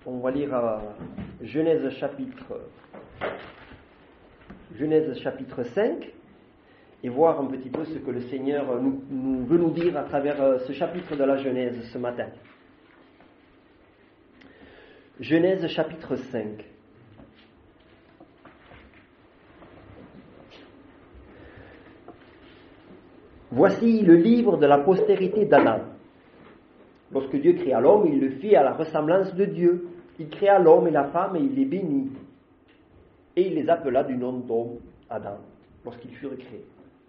On va lire Genèse chapitre 5 et voir un petit peu ce que le Seigneur veut nous dire à travers ce chapitre de la Genèse ce matin. Genèse chapitre 5. Voici le livre de la postérité d'Adam. Lorsque Dieu créa l'homme, il le fit à la ressemblance de Dieu. Il créa l'homme et la femme et il les bénit. Et il les appela du nom d'homme, Adam, lorsqu'ils furent créés.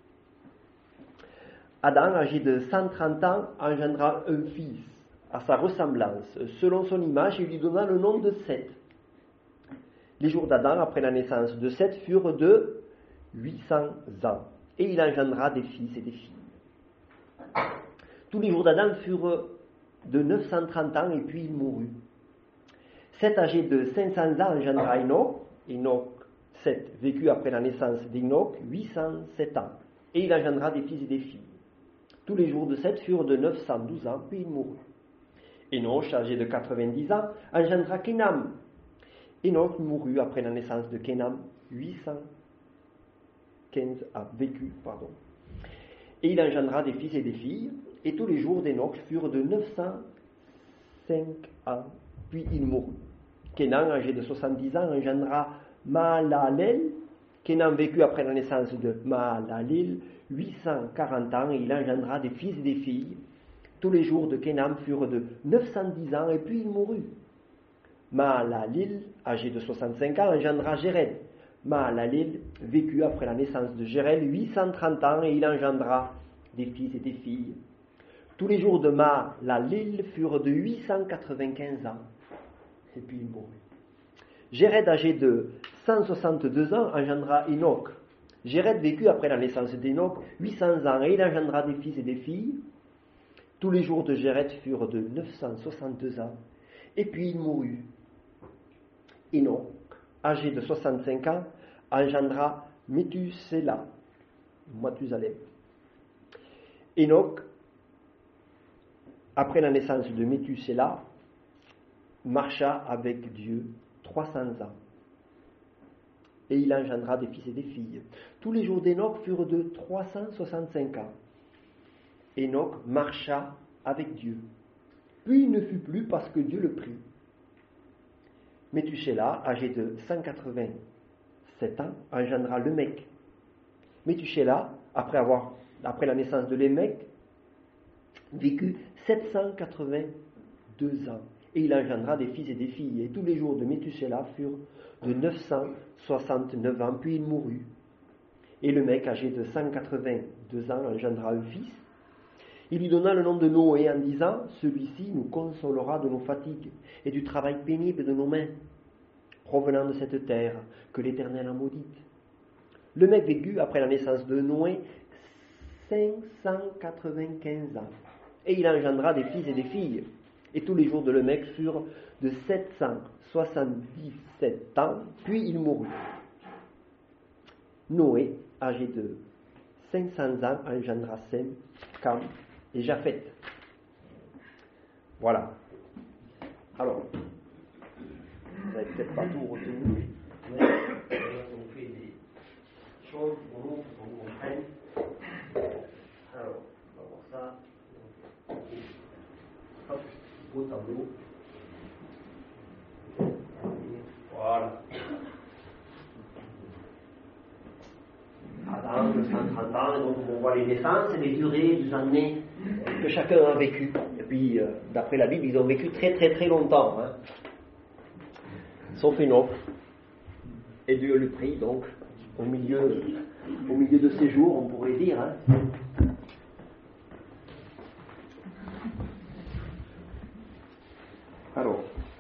Adam, âgé de 130 ans, engendra un fils à sa ressemblance, selon son image, et lui donna le nom de Seth. Les jours d'Adam, après la naissance de Seth, furent de 800 ans, et il engendra des fils et des filles. Tous les jours d'Adam furent de 930 ans, et puis il mourut. Seth, âgé de 500 ans, engendra Enoch. Enoch, Seth, vécut après la naissance d'Enoch 807 ans, et il engendra des fils et des filles. Tous les jours de Seth furent de 912 ans, puis il mourut. Enoch, âgé de 90 ans, engendra Kénam. Enoch mourut après la naissance de Kénam 815 ans, et il engendra des fils et des filles, et tous les jours d'Enoch furent de 905 ans, puis il mourut. Kénan, âgé de 70 ans, engendra Mahalalel. Kénan vécut après la naissance de Mahalalel 840 ans, et il engendra des fils et des filles. Tous les jours de Kénan furent de 910 ans, et puis il mourut. Mahalalel, âgé de 65 ans, engendra Jéred. Mahalalel vécut après la naissance de Jéred 830 ans, et il engendra des fils et des filles. Tous les jours de Mahalalel furent de 895 ans, et puis il mourut. Jéred, âgé de 162 ans, engendra Enoch. Jéred vécut après la naissance d'Enoch 800 ans, et il engendra des fils et des filles. Tous les jours de Jéred furent de 962 ans, et puis il mourut. Enoch, âgé de 65 ans, engendra Mathusalem. Enoch, après la naissance de Mathusalem, marcha avec Dieu 300 ans, et il engendra des fils et des filles. Tous les jours d'Enoch furent de 365 ans. Enoch marcha avec Dieu, puis il ne fut plus parce que Dieu le prit. Mathusalem, âgé de 187 ans, engendra Lémec. Mathusalem, après la naissance de Lémec, vécut 782 ans, et il engendra des fils et des filles. Et tous les jours de Mathusalem furent de 969 ans, puis il mourut. Et Lémec, âgé de 182 ans, engendra un fils. Il lui donna le nom de Noé en disant: celui-ci nous consolera de nos fatigues et du travail pénible de nos mains, provenant de cette terre que l'Éternel a maudite. Lémec vécut après la naissance de Noé 595 ans, et il engendra des fils et des filles. Et tous les jours de Lémec furent de 777 ans, puis il mourut. Noé, âgé de 500 ans, engendra Sem, Cam et Japheth. Voilà. Alors, vous n'avez peut-être pas tout retenu, mais on fait des choses pour nous, pour qu'on comprenne. Alors, on va voir ça. Hop, beau tableau. Voilà. Adam, 130 ans, donc on voit les naissances et les durées des années que chacun a vécu. Et puis, d'après la Bible, ils ont vécu très très très longtemps. Hein. Sauf Enoch. Et Dieu le prit, donc, au milieu de ses jours, on pourrait dire. Hein. Alors,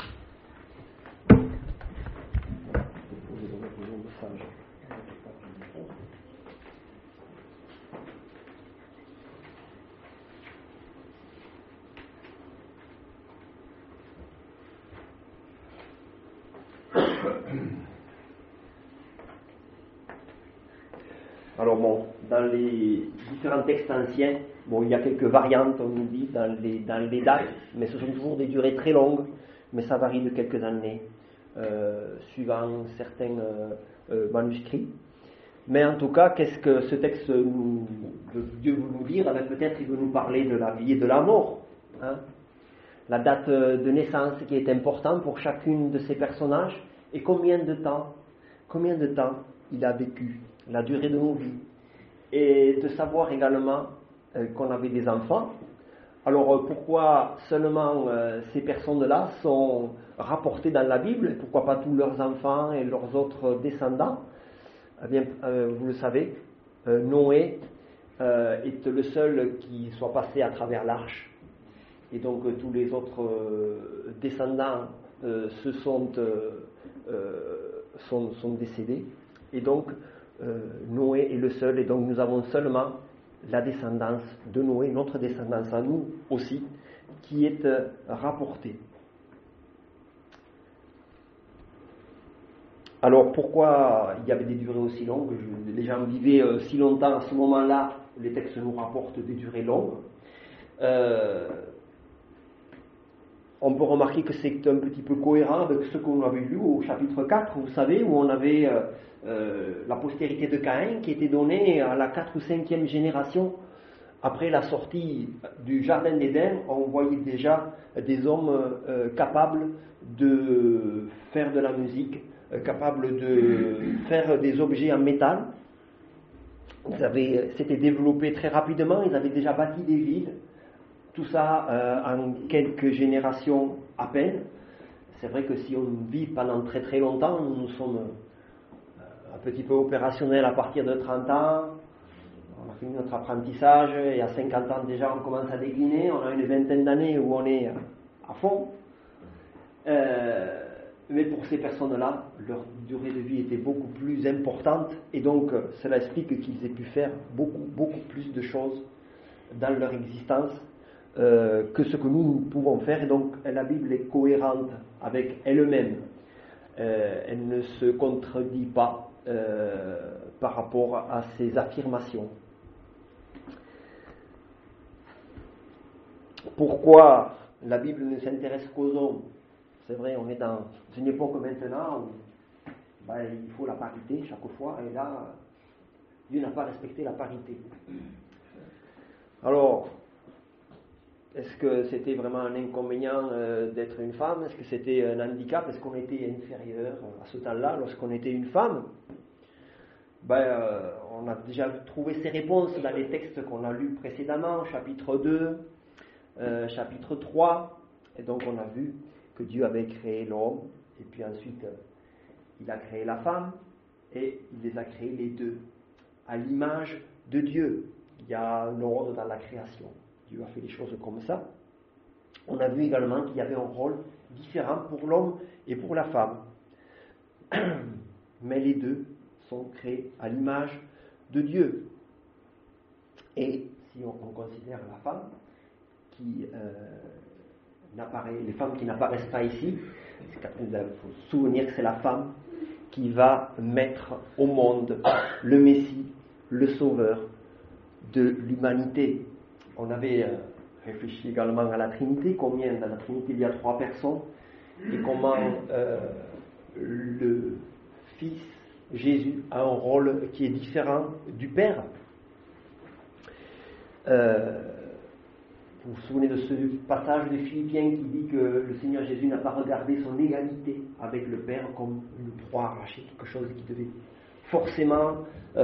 alors bon, dans les différents textes anciens, bon, il y a quelques variantes, on nous dit, dans les dates, mais ce sont toujours des durées très longues. mais ça varie de quelques années, suivant certains manuscrits. Mais en tout cas, qu'est-ce que ce texte veut Dieu veut nous dire? Peut-être il veut nous parler de la vie et de la mort. Hein? La date de naissance qui est importante pour chacune de ces personnages, et combien de temps il a vécu, la durée de nos vies, et de savoir également qu'on avait des enfants. Alors pourquoi seulement ces personnes-là sont rapportées dans la Bible, et pourquoi pas tous leurs enfants et leurs autres descendants? Eh bien, vous le savez, Noé est le seul qui soit passé à travers l'arche, et donc tous les autres descendants sont décédés, et donc Noé est le seul, et donc nous avons seulement la descendance de Noé, notre descendance à nous aussi, qui est rapportée. Alors pourquoi il y avait des durées aussi longues? Les gens vivaient si longtemps à ce moment-là, les textes nous rapportent des durées longues. On peut remarquer que c'est un petit peu cohérent avec ce qu'on avait lu au chapitre 4, vous savez, où on avait la postérité de Caïn qui était donnée à la 4 ou 5e génération. Après la sortie du Jardin d'Éden, on voyait déjà des hommes capables de faire de la musique, capables de faire des objets en métal. S'étaient développés très rapidement, ils avaient déjà bâti des villes. Tout ça en quelques générations à peine. C'est vrai que si on vit pendant très très longtemps, nous sommes un petit peu opérationnels à partir de 30 ans. On a fini notre apprentissage et à 50 ans déjà on commence à décliner. On a une vingtaine d'années où on est à fond. Mais pour ces personnes-là, leur durée de vie était beaucoup plus importante et donc cela explique qu'ils aient pu faire beaucoup plus de choses dans leur existence que ce que nous pouvons faire, et donc la Bible est cohérente avec elle-même. Elle ne se contredit pas par rapport à ses affirmations. Pourquoi la Bible ne s'intéresse qu'aux hommes? C'est vrai, on est dans une époque maintenant où il faut la parité chaque fois, et là, Dieu n'a pas respecté la parité. Alors, est-ce que c'était vraiment un inconvénient d'être une femme? Est-ce que c'était un handicap? Est-ce qu'on était inférieur à ce temps-là lorsqu'on était une femme? On a déjà trouvé ces réponses dans les textes qu'on a lus précédemment, chapitre 2, chapitre 3. Et donc on a vu que Dieu avait créé l'homme, et puis ensuite il a créé la femme, et il les a créés les deux, à l'image de Dieu. Il y a un ordre dans la création. Dieu a fait les choses comme ça. On a vu également qu'il y avait un rôle différent pour l'homme et pour la femme. Mais les deux sont créés à l'image de Dieu. Et si on considère la femme qui les femmes qui n'apparaissent pas ici, il faut se souvenir que c'est la femme qui va mettre au monde le Messie, le Sauveur de l'humanité. On avait réfléchi également à la Trinité, combien dans la Trinité il y a 3 personnes, et comment le Fils Jésus a un rôle qui est différent du Père. Vous vous souvenez de ce passage de Philippiens qui dit que le Seigneur Jésus n'a pas regardé son égalité avec le Père comme une proie arrachée, quelque chose qui devait forcément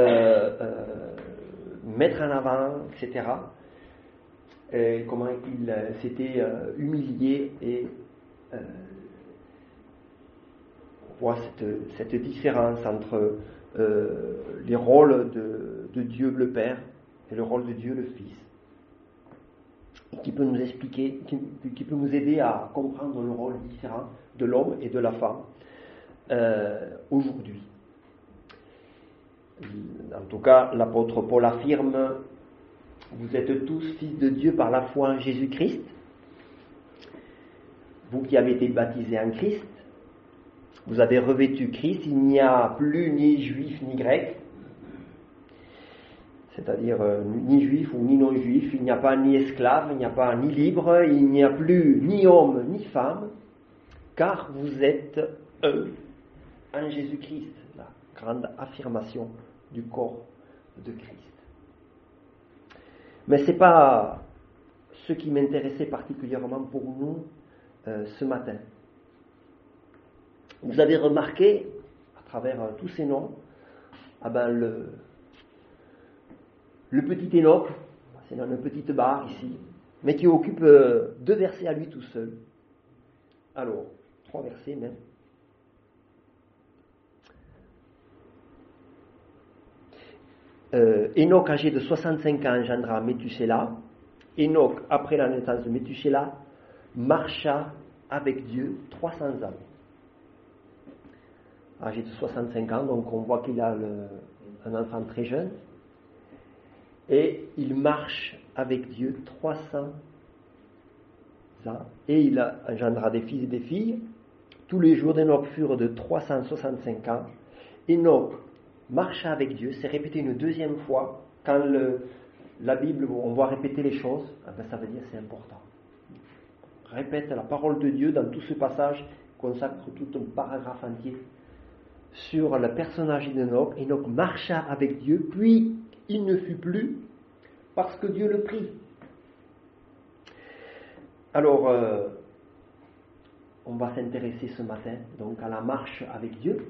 mettre en avant, etc. Comment il s'était humilié, et on voit cette différence entre les rôles de Dieu le Père et le rôle de Dieu le Fils, qui peut nous expliquer, qui peut nous aider à comprendre le rôle différent de l'homme et de la femme aujourd'hui. En tout cas, l'apôtre Paul affirme: vous êtes tous fils de Dieu par la foi en Jésus-Christ, vous qui avez été baptisés en Christ, vous avez revêtu Christ. Il n'y a plus ni juif ni grec, c'est-à-dire ni juif ou ni non-juif, il n'y a pas ni esclave, il n'y a pas ni libre, il n'y a plus ni homme ni femme, car vous êtes un en Jésus-Christ. La grande affirmation du corps de Christ. Mais ce n'est pas ce qui m'intéressait particulièrement pour nous ce matin. Vous avez remarqué, à travers tous ces noms, le petit Enoch, c'est dans une petite barre ici, mais qui occupe 2 versets à lui tout seul. Alors, 3 versets même. Enoch, âgé de 65 ans, engendra Méthusélah. Enoch, après la naissance de Méthusélah, marcha avec Dieu 300 ans. Âgé de 65 ans, donc on voit qu'il a un enfant très jeune. Et il marche avec Dieu 300 ans. Et il engendra des fils et des filles. Tous les jours d'Enoch furent de 365 ans. Enoch marcha avec Dieu, c'est répété une 2e fois. Quand la Bible, on voit répéter les choses, ça veut dire que c'est important. Répète la parole de Dieu dans tout ce passage, consacre tout un paragraphe entier sur le personnage d'Enoch. Enoch marcha avec Dieu, puis il ne fut plus, parce que Dieu le prit. Alors, on va s'intéresser ce matin donc à la marche avec Dieu.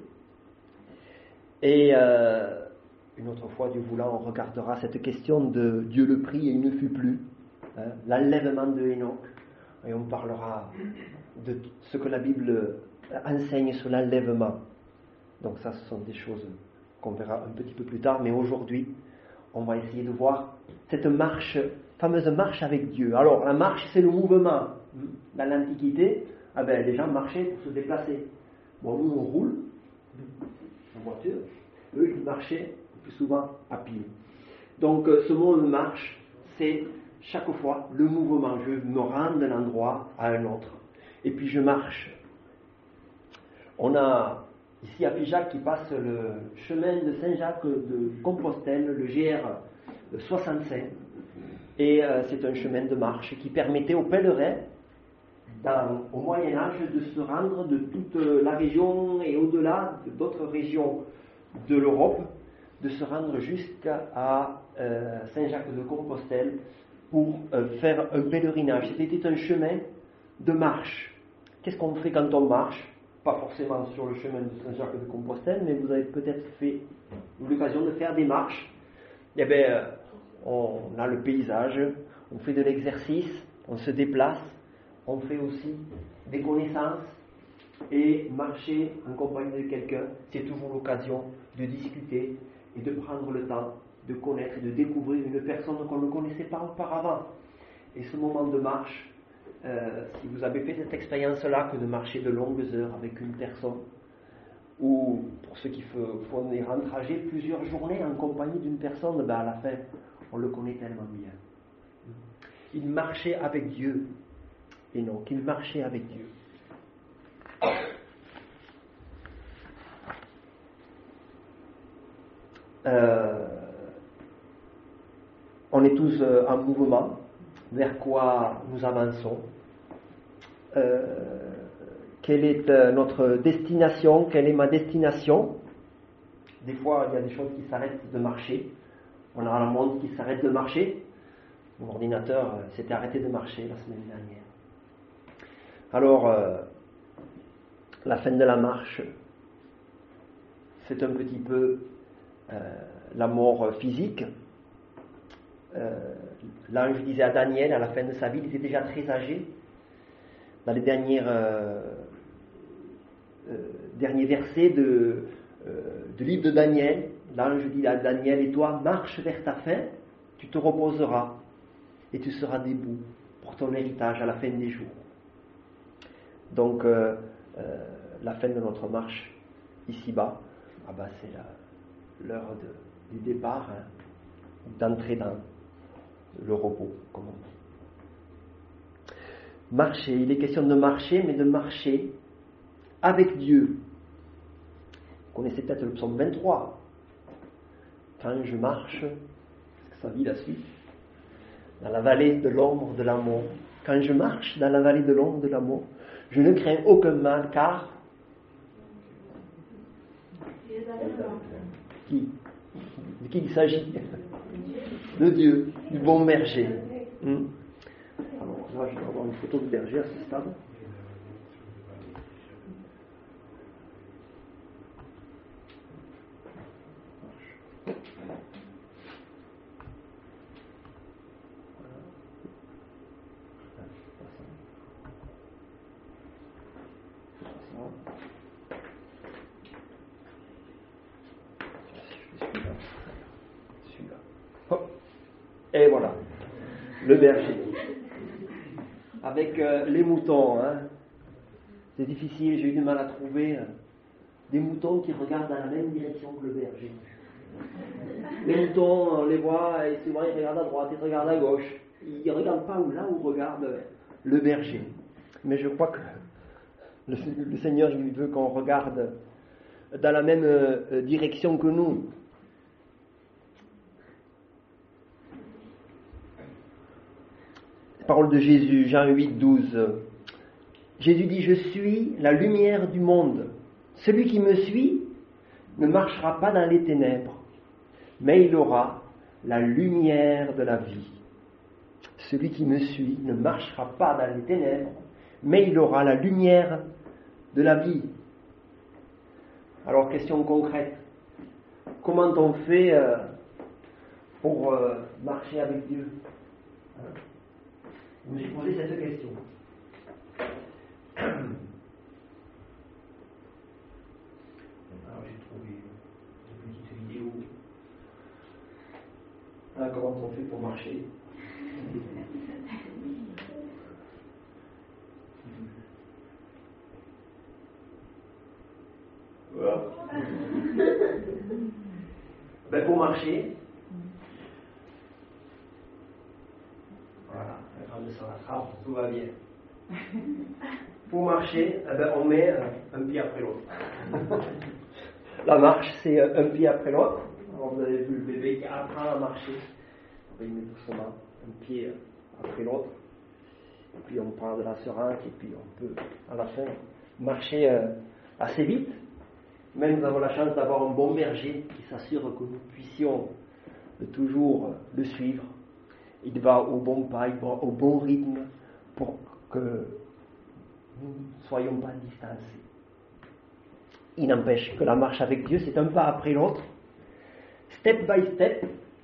Et une autre fois, Dieu voulant, on regardera cette question de Dieu le prit et il ne fut plus, l'enlèvement de Enoch. Et on parlera de ce que la Bible enseigne sur l'enlèvement. Donc ça, ce sont des choses qu'on verra un petit peu plus tard. Mais aujourd'hui, on va essayer de voir cette fameuse marche avec Dieu. Alors, la marche, c'est le mouvement. Dans l'Antiquité, les gens marchaient pour se déplacer. Bon, nous, on roule en voiture. Eux, ils marchaient plus souvent à pied. Donc, ce mot « marche », c'est chaque fois le mouvement. Je me rends d'un endroit à un autre. Et puis, je marche. On a ici à Figeac qui passe le chemin de Saint-Jacques de Compostelle, le GR 65. Et c'est un chemin de marche qui permettait aux pèlerins, au Moyen-Âge, de se rendre de toute la région et au-delà d'autres régions de l'Europe, de se rendre jusqu'à Saint-Jacques de Compostelle pour faire un pèlerinage. C'était un chemin de marche. Qu'est-ce qu'on fait quand on marche ? Pas forcément sur le chemin de Saint-Jacques de Compostelle, mais vous avez peut-être eu l'occasion de faire des marches. Eh bien, on a le paysage, on fait de l'exercice, on se déplace, on fait aussi des connaissances, et marcher en compagnie de quelqu'un, c'est toujours l'occasion de discuter et de prendre le temps de connaître et de découvrir une personne qu'on ne connaissait pas auparavant. Et ce moment de marche, si vous avez fait cette expérience-là, que de marcher de longues heures avec une personne, ou pour ceux qui font des grands trajets, plusieurs journées en compagnie d'une personne, à la fin, on le connaît tellement bien. Il marchait avec Dieu, et non, qu'il marchait avec Dieu. On est tous en mouvement. Vers quoi nous avançons? Quelle est notre destination? Quelle est ma destination? Des fois, il y a des choses qui s'arrêtent de marcher. On a un monde qui s'arrête de marcher. Mon ordinateur s'était arrêté de marcher la semaine dernière. Alors, la fin de la marche, c'est un petit peu la mort physique. L'ange disait à Daniel, à la fin de sa vie, il était déjà très âgé. Dans les derniers versets du livre de Daniel, l'ange dit à Daniel, et toi, marche vers ta fin, tu te reposeras, et tu seras debout pour ton héritage à la fin des jours. Donc, la fin de notre marche ici-bas, c'est l'heure du départ, d'entrer dans le repos, comme on dit. Marcher, il est question de marcher, mais de marcher avec Dieu. Vous connaissez peut-être le psaume 23. Quand je marche, ça dit la suite, dans la vallée de l'ombre de la mort. Quand je marche dans la vallée de l'ombre de la mort, Je ne crains aucun mal, car... Qui? De qui il s'agit? De Dieu, du bon berger. Alors là, je vais avoir une photo de berger à ce stade. Et voilà, le berger. Avec les moutons, hein. C'est difficile, j'ai eu du mal à trouver des moutons qui regardent dans la même direction que le berger. Les moutons, on les voit, et souvent ils regardent à droite, ils regardent à gauche. Ils ne regardent pas là où regarde le berger. Mais je crois que le Seigneur, il veut qu'on regarde dans la même direction que nous. Parole de Jésus, Jean 8, 12. Jésus dit, je suis la lumière du monde. Celui qui me suit ne marchera pas dans les ténèbres, mais il aura la lumière de la vie. Celui qui me suit ne marchera pas dans les ténèbres, mais il aura la lumière de la vie. Alors, question concrète. Comment on fait pour marcher avec Dieu? Je me suis posé cette question. Alors j'ai trouvé une petite vidéo. Voilà comment on fait pour marcher. Voilà. Ben pour marcher, voilà, la grande sur la trappe, tout va bien. Pour marcher, on met un pied après l'autre. La marche, c'est un pied après l'autre. Alors vous avez vu le bébé qui apprend à marcher. Il met doucement un pied après l'autre. Et puis on prend de l'assurance et puis on peut à la fin marcher assez vite. Mais nous avons la chance d'avoir un bon berger qui s'assure que nous puissions toujours le suivre. Il va au bon pas, il va au bon rythme pour que nous ne soyons pas distancés. Il n'empêche que la marche avec Dieu, c'est un pas après l'autre, step by step.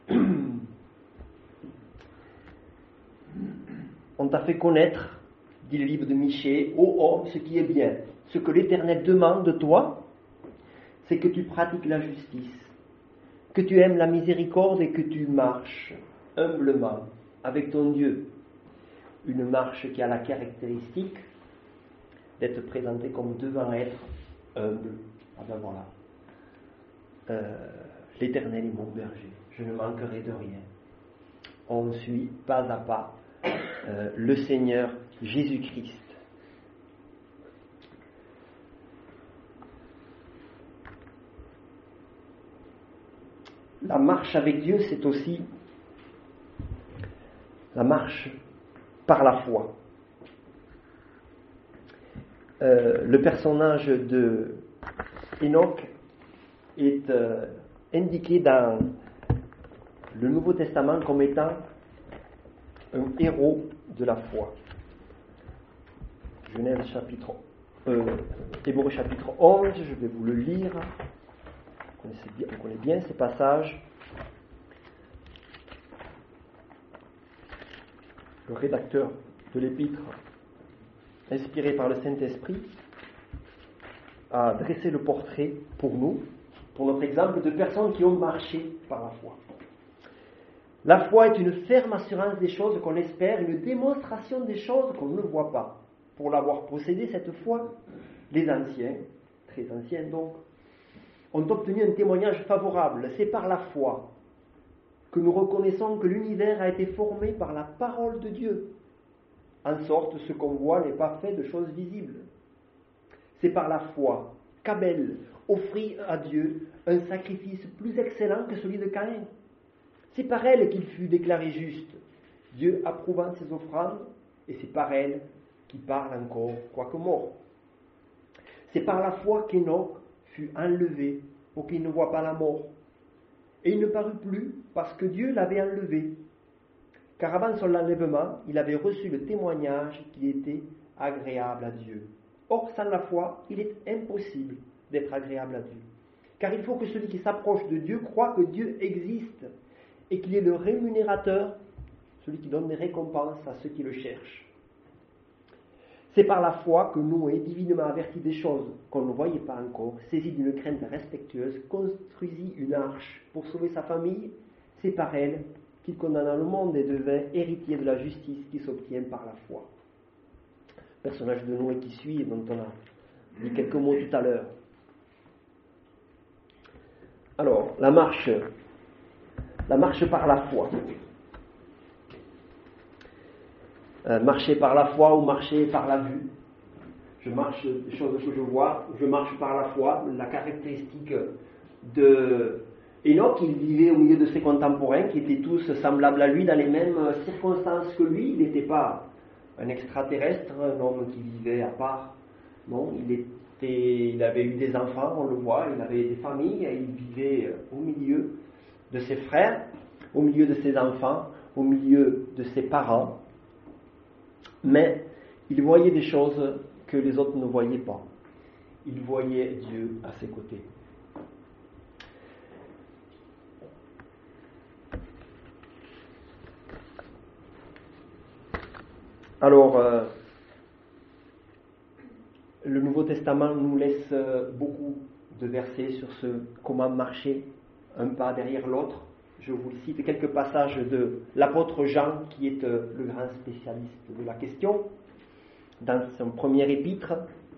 On t'a fait connaître, dit le livre de Michée, ô homme, ce qui est bien. Ce que l'Éternel demande de toi, c'est que tu pratiques la justice, que tu aimes la miséricorde et que tu marches humblement avec ton Dieu. Une marche qui a la caractéristique d'être présentée comme devant être humble. Ah ben voilà. L'Éternel est mon berger, je ne manquerai de rien. On suit pas à pas le Seigneur Jésus-Christ. La marche avec Dieu, c'est aussi la marche par la foi. Le personnage de Enoch est indiqué dans le Nouveau Testament comme étant un héros de la foi. Genèse chapitre Hébreux chapitre 11, je vais vous le lire. On connaît bien ces passages. Le rédacteur de l'épître, inspiré par le Saint-Esprit, a dressé le portrait pour nous, pour notre exemple, de personnes qui ont marché par la foi. La foi est une ferme assurance des choses qu'on espère, une démonstration des choses qu'on ne voit pas. Pour l'avoir possédée, cette foi, les anciens, très anciens donc, ont obtenu un témoignage favorable. C'est par la foi que nous reconnaissons que l'univers a été formé par la parole de Dieu. En sorte, ce qu'on voit n'est pas fait de choses visibles. C'est par la foi qu'Abel offrit à Dieu un sacrifice plus excellent que celui de Caïn. C'est par elle qu'il fut déclaré juste, Dieu approuvant ses offrandes, et c'est par elle qui parle encore, quoique mort. C'est par la foi qu'Enoch fut enlevé pour qu'il ne voie pas la mort. Et il ne parut plus parce que Dieu l'avait enlevé. Car avant son enlèvement, il avait reçu le témoignage qu'il était agréable à Dieu. Or, sans la foi, il est impossible d'être agréable à Dieu. Car il faut que celui qui s'approche de Dieu croie que Dieu existe et qu'il est le rémunérateur, celui qui donne des récompenses à ceux qui le cherchent. C'est par la foi que Noé, divinement averti des choses qu'on ne voyait pas encore, saisi d'une crainte respectueuse, construisit une arche pour sauver sa famille. C'est par elle qu'il condamna le monde et devint héritier de la justice qui s'obtient par la foi. Le personnage de Noé qui suit, dont on a dit quelques mots tout à l'heure. Alors, la marche par la foi. Marcher par la foi ou marcher par la vue. Je marche des choses que je vois, je marche par la foi. La caractéristique de Enoch, il vivait au milieu de ses contemporains qui étaient tous semblables à lui dans les mêmes circonstances que lui. Il n'était pas un extraterrestre, un homme qui vivait à part. Non, il avait eu des enfants, on le voit, il avait des familles, il vivait au milieu de ses frères, au milieu de ses enfants, au milieu de ses parents. Mais il voyait des choses que les autres ne voyaient pas. Il voyait Dieu à ses côtés. Alors, le Nouveau Testament nous laisse beaucoup de versets sur comment marcher un pas derrière l'autre. Je vous cite quelques passages de l'apôtre Jean, qui est le grand spécialiste de la question, dans son premier épître.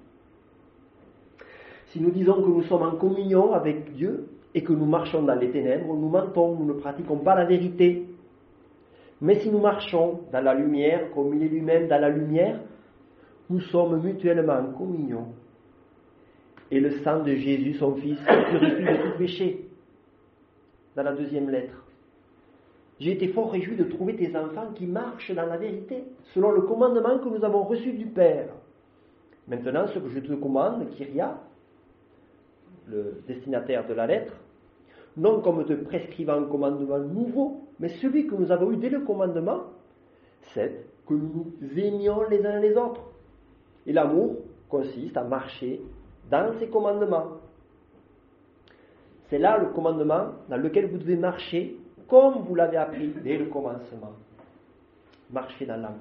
Si nous disons que nous sommes en communion avec Dieu et que nous marchons dans les ténèbres, nous mentons, nous ne pratiquons pas la vérité. Mais si nous marchons dans la lumière, comme il est lui-même dans la lumière, nous sommes mutuellement en communion. Et le sang de Jésus, son Fils, purifie de tout péché. Dans la deuxième lettre. J'ai été fort réjoui de trouver tes enfants qui marchent dans la vérité, selon le commandement que nous avons reçu du Père. Maintenant, ce que je te commande, Kyria, le destinataire de la lettre, non comme te prescrivant un commandement nouveau, mais celui que nous avons eu dès le commandement, c'est que nous nous aimions les uns les autres. Et l'amour consiste à marcher dans ces commandements. C'est là le commandement dans lequel vous devez marcher comme vous l'avez appris dès le commencement. Marcher dans l'amour.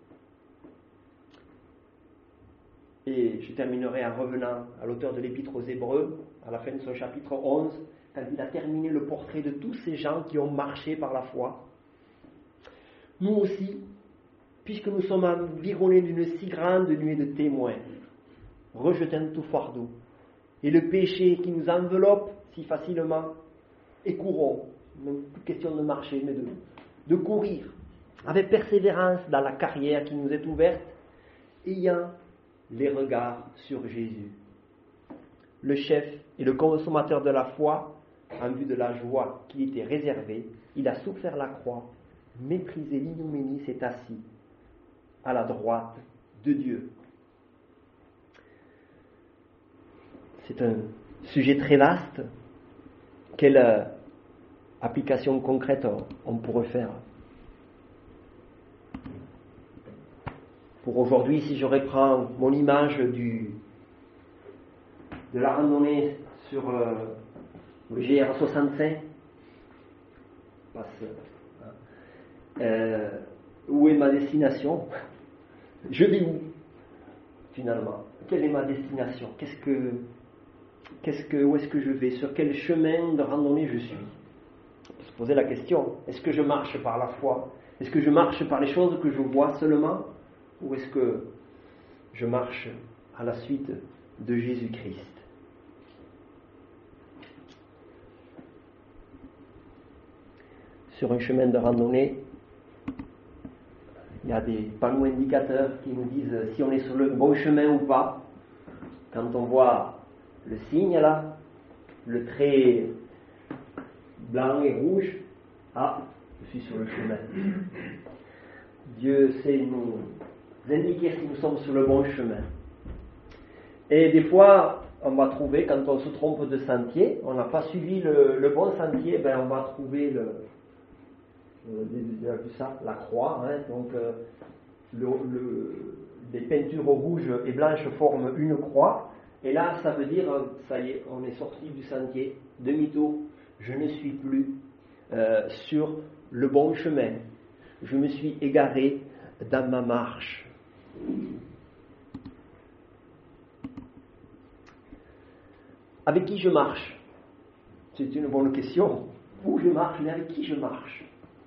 Et je terminerai en revenant à l'auteur de l'Épître aux Hébreux, à la fin de son chapitre 11, quand il a terminé le portrait de tous ces gens qui ont marché par la foi. Nous aussi, puisque nous sommes environnés d'une si grande nuée de témoins, rejetant tout fardeau, et le péché qui nous enveloppe si facilement, et courons, même plus question de marcher, mais de courir, avec persévérance dans la carrière qui nous est ouverte, ayant les regards sur Jésus, le chef et le consommateur de la foi, en vue de la joie qui était réservée. Il a souffert la croix, méprisé l'ignominie, s'est assis à la droite de Dieu. C'est un sujet très vaste. Quelle application concrète on pourrait faire? Pour aujourd'hui, si je reprends mon image de la randonnée sur le GR65, où est ma destination? Je vais où finalement? Quelle est ma destination? Où est-ce que je vais? Sur quel chemin de randonnée je suis? On peut se poser la question, est-ce que je marche par la foi? Est-ce que je marche par les choses que je vois seulement? Ou est-ce que je marche à la suite de Jésus-Christ? Sur un chemin de randonnée, il y a des panneaux indicateurs qui nous disent si on est sur le bon chemin ou pas. Quand on voit le signe là, le trait blanc et rouge, je suis sur le chemin. Dieu sait nous indiquer si nous sommes sur le bon chemin. Et des fois, on va trouver, quand on se trompe de sentier, on n'a pas suivi le bon sentier, ben on va trouver la croix, hein, donc les peintures rouges et blanches forment une croix, et là ça veut dire, ça y est, on est sorti du sentier, demi-tour, je ne suis plus sur le bon chemin, je me suis égaré dans ma marche. Avec qui je marche? C'est une bonne question. Où je marche, mais avec qui je marche?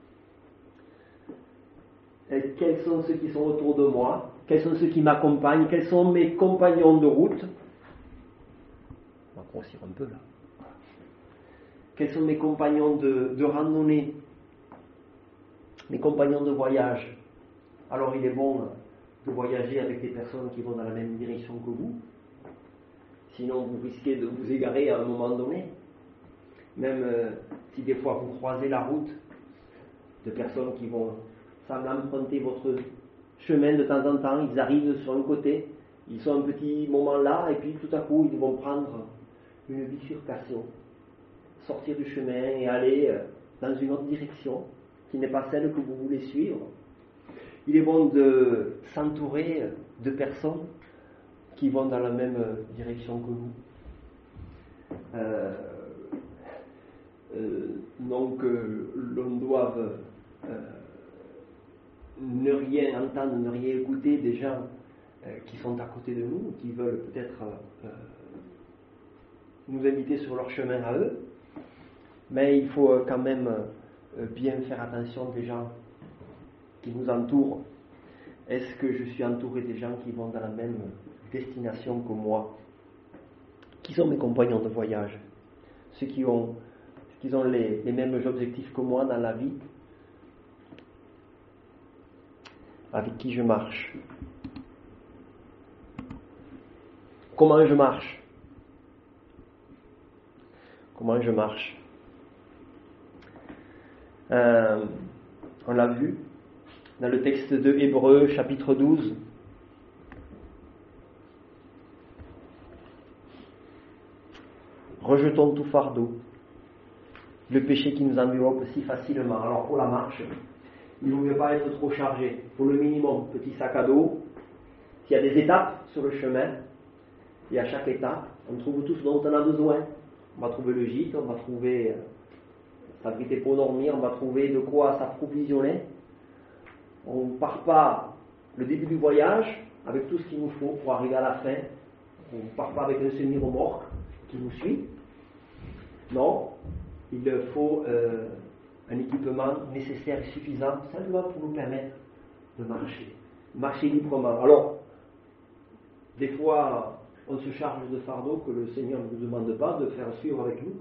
Et quels sont ceux qui sont autour de moi? Quels sont ceux qui m'accompagnent? Quels sont mes compagnons de route? On va grossir un peu là. Quels sont mes compagnons de randonnée? Mes compagnons de voyage? Alors il est bon de voyager avec des personnes qui vont dans la même direction que vous. Sinon vous risquez de vous égarer à un moment donné. Même si des fois vous croisez la route de personnes qui vont semblent emprunter votre chemin de temps en temps, ils arrivent sur un côté, ils sont un petit moment là, et puis tout à coup ils vont prendre une bifurcation, sortir du chemin et aller dans une autre direction qui n'est pas celle que vous voulez suivre. Il est bon de s'entourer de personnes qui vont dans la même direction que vous. Donc l'on doit ne rien entendre, ne rien écouter des gens qui sont à côté de nous, qui veulent peut-être nous inviter sur leur chemin à eux, mais il faut quand même bien faire attention des gens qui nous entourent. Est-ce que je suis entouré des gens qui vont dans la même destination que moi? Qui sont mes compagnons de voyage? Ceux qui ont les mêmes objectifs que moi dans la vie? Avec qui je marche? Comment je marche? Comment je marche? On l'a vu dans le texte de Hébreux, chapitre 12. Rejetons tout fardeau, le péché qui nous enveloppe si facilement. Alors pour la marche, il ne vaut pas être trop chargé. Pour le minimum, petit sac à dos. S'il y a des étapes sur le chemin, et à chaque étape, on trouve tout ce dont on a besoin. On va trouver le gîte, on va trouver s'abriter pour dormir, on va trouver de quoi s'approvisionner. On ne part pas le début du voyage avec tout ce qu'il nous faut pour arriver à la fin. On ne part pas avec un semi-remorque qui nous suit. Non, il faut un équipement nécessaire et suffisant, simplement pour nous permettre de marcher librement. Alors, des fois, on se charge de fardeaux que le Seigneur ne nous demande pas de faire suivre avec nous.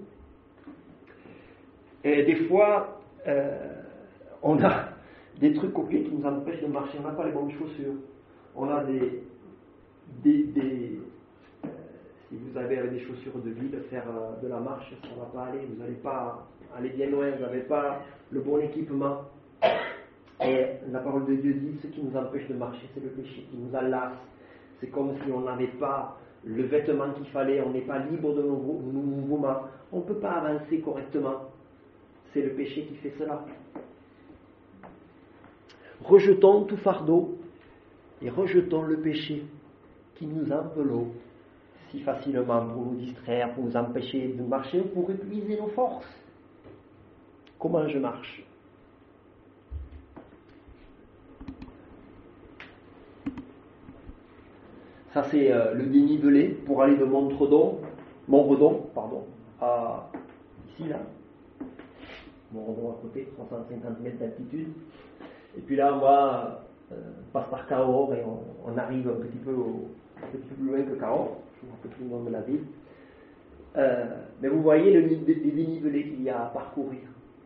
Et des fois, on a des trucs au pied qui nous empêchent de marcher. On n'a pas les bonnes chaussures. On a si vous avez des chaussures de ville, faire de la marche, ça ne va pas aller. Vous n'allez pas aller bien loin. Vous n'avez pas le bon équipement. Et la parole de Dieu dit, ce qui nous empêche de marcher, c'est le péché qui nous enlace. C'est comme si on n'avait pas le vêtement qu'il fallait, on n'est pas libre de nos mouvements. On ne peut pas avancer correctement. C'est le péché qui fait cela. Rejetons tout fardeau et rejetons le péché qui nous enveloppe si facilement pour nous distraire, pour nous empêcher de marcher, pour épuiser nos forces. Comment je marche? Ça c'est le dénivelé pour aller de Montredon, à ici là. Montredon à côté, 350 mètres d'altitude. Et puis là, on passe par Cahors et on arrive un petit peu plus loin que Cahors, un peu plus loin de la ville. Mais vous voyez les dénivelés qu'il y a à parcourir.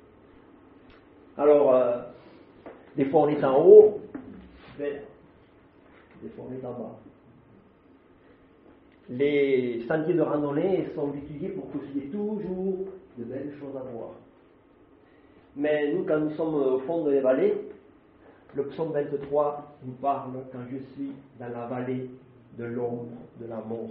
Alors, des fois on est en haut, des fois on est en bas. Les sentiers de randonnée sont utilisés pour qu'il y ait toujours de belles choses à voir. Mais nous, quand nous sommes au fond des vallées, Le psaume 23 nous parle quand je suis dans la vallée de l'ombre de la mort.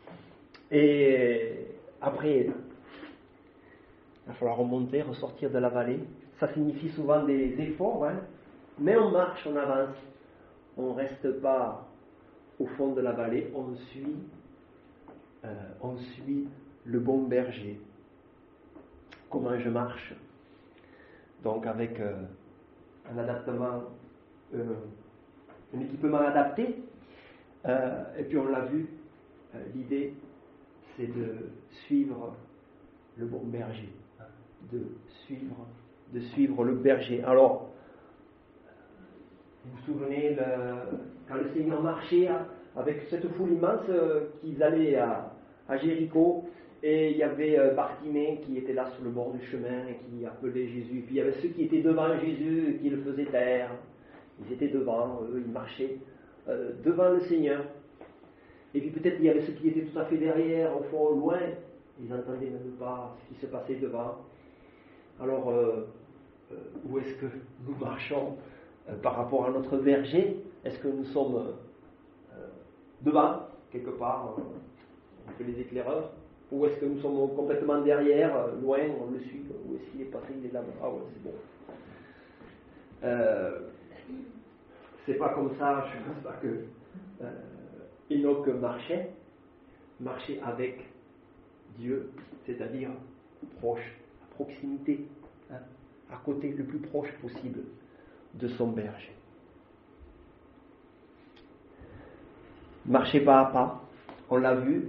Et après, il va falloir remonter, ressortir de la vallée. Ça signifie souvent des efforts, hein, mais on marche, on avance. On ne reste pas au fond de la vallée, on suit le bon berger. Comment je marche? Donc avec un adaptement, un équipement adapté. Et puis on l'a vu, l'idée c'est de suivre le bon berger, de suivre le berger. Alors, vous vous souvenez, quand le Seigneur marchait avec cette foule immense qu'ils allaient à Jéricho, et il y avait Bartimée qui était là sur le bord du chemin et qui appelait Jésus. Puis il y avait ceux qui étaient devant Jésus et qui le faisaient taire. Ils étaient devant, eux, ils marchaient devant le Seigneur. Et puis peut-être il y avait ceux qui étaient tout à fait derrière, au fond, au loin. Ils n'entendaient même pas ce qui se passait devant. Alors, où est-ce que nous marchons par rapport à notre berger? Est-ce que nous sommes devant, quelque part, on fait les éclaireurs? Ou est-ce que nous sommes complètement derrière, loin, on le suit? Où est-ce qu'il est passé? Il est là. Ah ouais, c'est bon. C'est pas comme ça, je ne pense pas que Enoch marchait avec Dieu, c'est-à-dire proche, à proximité, hein, à côté, le plus proche possible de son berger. Marcher pas à pas, on l'a vu,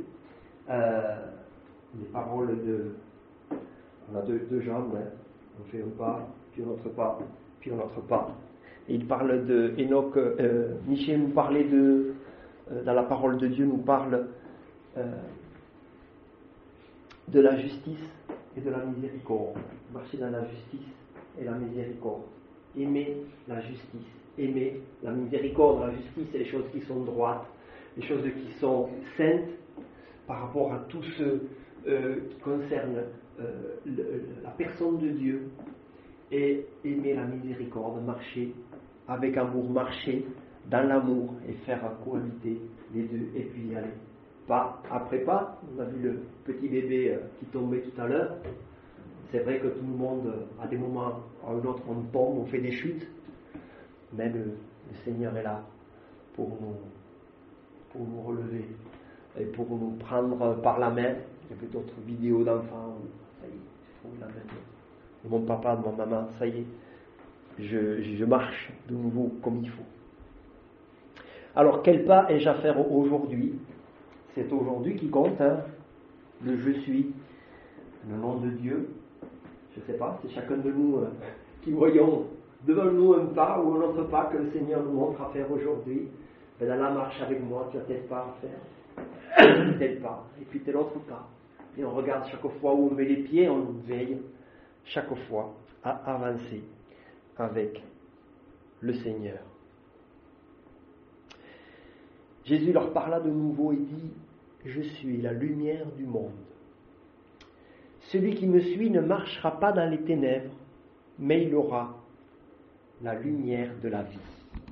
les paroles on a deux jambes, hein, on fait un pas, puis un autre pas, puis un autre pas. Et il parle de Enoch, Michel nous parlait dans la parole de Dieu, nous parle de la justice et de la miséricorde. Marcher dans la justice et la miséricorde. Aimer la justice, aimer la miséricorde. La justice, c'est les choses qui sont droites, les choses qui sont saintes par rapport à tout ce qui concerne la personne de Dieu. Et aimer la miséricorde, marcher avec amour, marcher dans l'amour et faire cohabiter les deux, et puis y aller pas après pas. On a vu le petit bébé qui tombait tout à l'heure. C'est vrai que tout le monde, à des moments à un autre, on tombe, on fait des chutes, mais le Seigneur est là pour nous relever et pour nous prendre par la main. Il y avait d'autres vidéos d'enfants où ça y est, il faut la main de mon papa, de ma maman, ça y est, je marche de nouveau comme il faut. Alors, quel pas ai-je à faire aujourd'hui? C'est aujourd'hui qui compte, hein, le je suis, le nom de Dieu. Je ne sais pas, c'est chacun de nous qui voyons devant nous un pas ou un autre pas que le Seigneur nous montre à faire aujourd'hui. Ben, dans la marche avec moi, tu as tel pas à faire, tel pas, et puis tel autre pas. Et on regarde chaque fois où on met les pieds, on veille chaque fois à avancer avec le Seigneur. Jésus leur parla de nouveau et dit: je suis la lumière du monde. Celui qui me suit ne marchera pas dans les ténèbres, mais il aura la lumière de la vie.